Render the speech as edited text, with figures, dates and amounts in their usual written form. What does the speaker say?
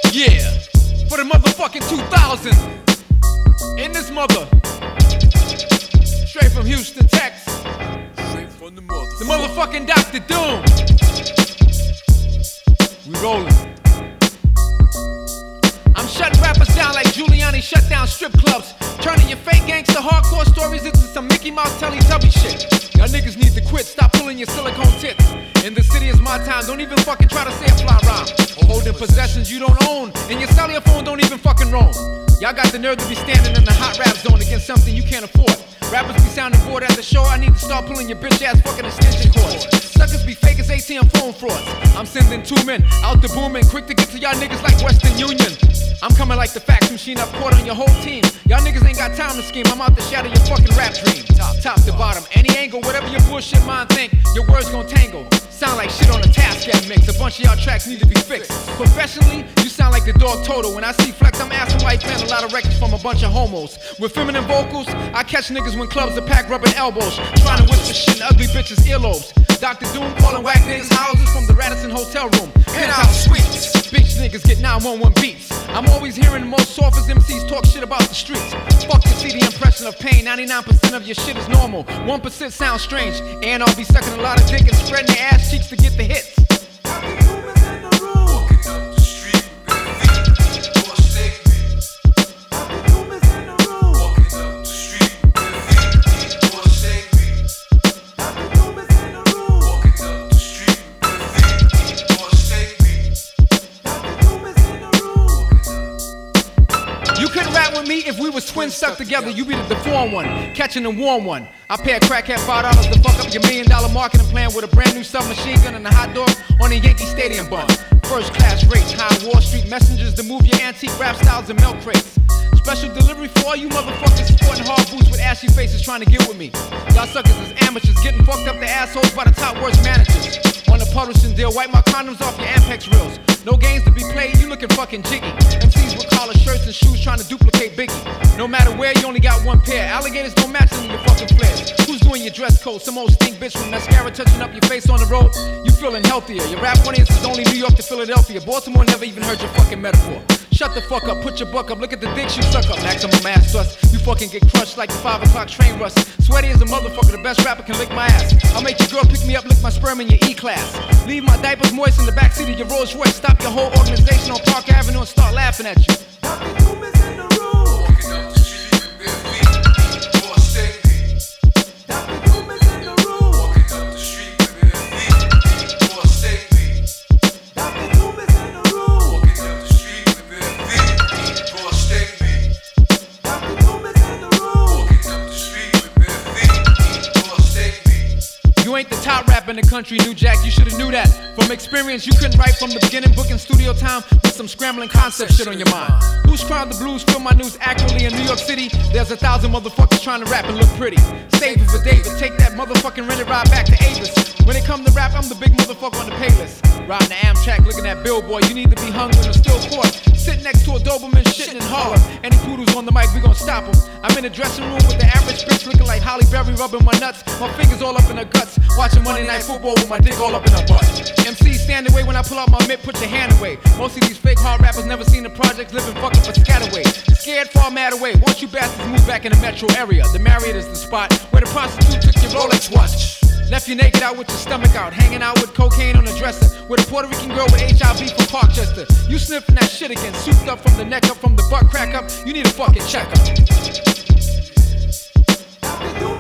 Yeah, for the motherfucking 2000. In this mother. Straight from Houston, Texas. Straight from the mother. The motherfucking Dr. Doom. We rollin'. I'm shutting rappers down like Giuliani shut down strip clubs. Turning your fake gangster hardcore stories into some Mickey Mouse Teletubby shit. Y'all niggas need to quit, stop pulling your silicone tits. In the city is my time, don't even fucking try to say a fly rhyme. Or holding possessions you don't own, and your cellular phone don't even fucking roam. Y'all got the nerve to be standing in the hot rap zone against something you can't afford. Rappers be sounding bored at the show, I need to start pulling your bitch ass fucking extension cords. Suckers be fake as ATM phone frauds. I'm sending 2 men out the booming, quick to get to y'all niggas like Western Union. I'm coming like the fax machine, I've caught on your whole team. Y'all niggas ain't got time to scheme, I'm out to shatter your fucking rap dream. Top to bottom, any angle, whatever your bullshit mind think, your words gon' tangle. Sound like shit on a Tascam mix, a bunch of y'all tracks need to be fixed. Professionally, you sound like the dog Toto. When I see Flex, I'm asking why he playing a lot of records from a bunch of homos. With feminine vocals, I catch niggas when clubs are packed rubbing elbows, trying to whisper shit in ugly bitches' earlobes. Dr. Doom calling whack niggas houses from the Radisson Hotel room. Penthouse suites. Bitch niggas get 911 beats. I'm always hearing the most softest MCs talk shit about the streets. Fuck your CD impression of pain. 99% of your shit is normal. 1% sounds strange. And I'll be sucking a lot of dick and spreading their ass cheeks to get the hits. You couldn't rap with me if we was twins stuck together. You be the deformed one, catching the warm one. I pay a crackhead $5 to fuck up your $1 million marketing plan with a brand new submachine gun and a hot dog on a Yankee Stadium bus. First class rates, high Wall Street messengers to move your antique rap styles and milk crates. Special delivery for all you motherfuckers sporting hard boots with ashy faces trying to get with me. Y'all suckers is amateurs, getting fucked up the assholes by the top worst managers. On a publishing deal, wipe my condoms off your Ampex reels. No games to be played, you looking fucking jiggy. MCs with collar shirts and shoes trying to duplicate Biggie. No matter where, you only got one pair. Alligators don't match them in your fucking flares. Who's doing your dress code? Some old stink bitch with mascara touching up your face on the road? You feeling healthier. Your rap audience is only New York to Philadelphia. Baltimore never even heard your fucking metaphor. Shut the fuck up, put your buck up, look at the dicks you suck up. Maximum ass thrust, you fucking get crushed like the 5 o'clock train rush. Sweaty as a motherfucker, the best rapper can lick my ass. I'll make your girl pick me up, lick my sperm in your E-class. Leave my diapers moist in the backseat of your Rolls Royce. Stop your whole organization on Park Avenue and start laughing at you. Dr. Doom is in the room. Walking up the street with bare feet, or steak meat. Dr. Doom is in the room. Walking up the street with bare feet, or steak meat. Dr. Doom is in the room. Walking up the street with bare feet, or steak meat. Dr. Doom is in the room. Walking up the street with bare feet, or steak meat. You ain't the top rapper in the country, New Jack, you should've knew that. From experience, you couldn't write from the beginning, booking studio time with some scrambling concept shit on your mind. Who's crying the blues, feel my news accurately in New York City? There's 1,000 motherfuckers trying to rap and look pretty. Save it for David, take that motherfucking rented ride back to Avis. When it come to rap, I'm the big motherfucker on the playlist. Riding the Amtrak, looking at Billboard, you need to be hungry in a still court. Sitting next to a Doberman shitting in Harlem. Any poodles on the mic, we gon' stop them. I'm in the dressing room with the average bitch looking like Holly Berry rubbing my nuts. My fingers all up in her guts. Watching Monday Night Football with my dick all up in her butt. MC stand away when I pull out my mitt, put your hand away. Most of these fake hard rappers never seen the projects, living fucking for Scataway. Scared, far mad away. Once you bastards move back in the metro area, the Marriott is the spot where the prostitute took your Rolex watch. Left you naked out with your stomach out, hanging out with cocaine on the dresser, with a Puerto Rican girl with HIV from Parkchester. You sniffing that shit again, souped up from the neck up, from the butt crack up. You need a fucking checkup.